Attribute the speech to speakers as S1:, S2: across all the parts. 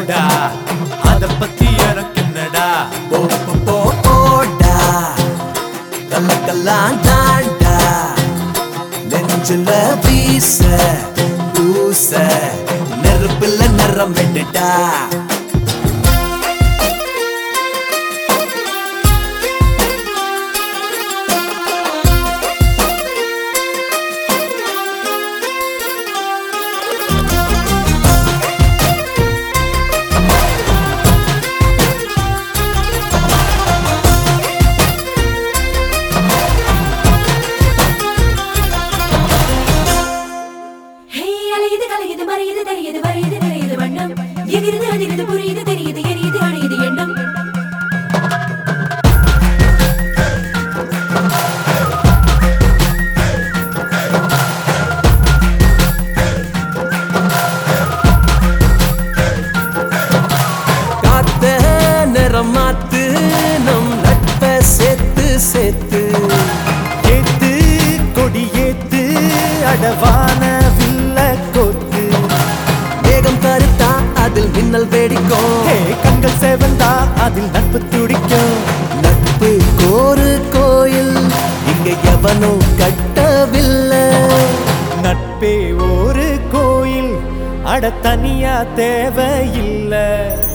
S1: போடா அத பத்தி எனக்கு என்னடா
S2: போடா கல்லக்கெல்லாம் தாண்டா நெஞ்சில வீச பூச நெருப்புல நிறம் வெட்டுடா
S3: எகிருது அதிருது புரியுது தெரியுது எரியுது அணையுது எண்ணம்
S2: காத்த நிறம் மாத்து நம் நட்ப சேர்த்து சேர்த்து
S1: ஏத்து கொடி ஏத்து அடவான வில்ல கோத்து
S2: வேகம் கருத்தா அதில் மின்னல் வெடிக்கும்
S1: கண்கள் சேவந்தா அதில் நட்பு துடிக்கும்
S2: நட்பு கோரு கோயில் இங்க எவனும் கட்டவில்லை
S1: நட்பே ஒரு கோயில் அட தனியா தேவையில்லை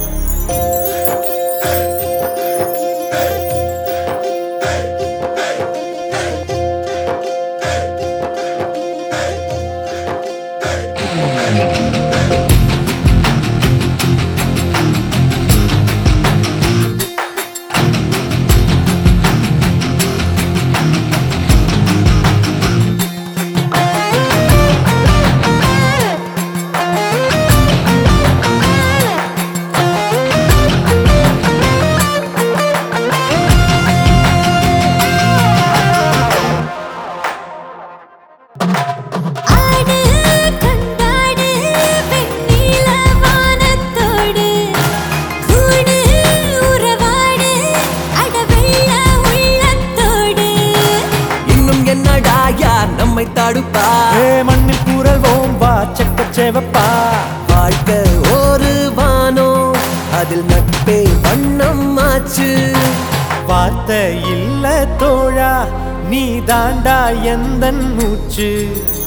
S2: நம்மை தடுப்பா
S1: மண்ணில் கூறல்வோம் வா செக்க சேவப்பா
S2: வாழ்க்கை ஒரு வானோ அதில் நட்பே வண்ணம் ஆச்சு
S1: வார்த்தை இல்ல தோழா நீ தாண்டா எந்தன் மூச்சு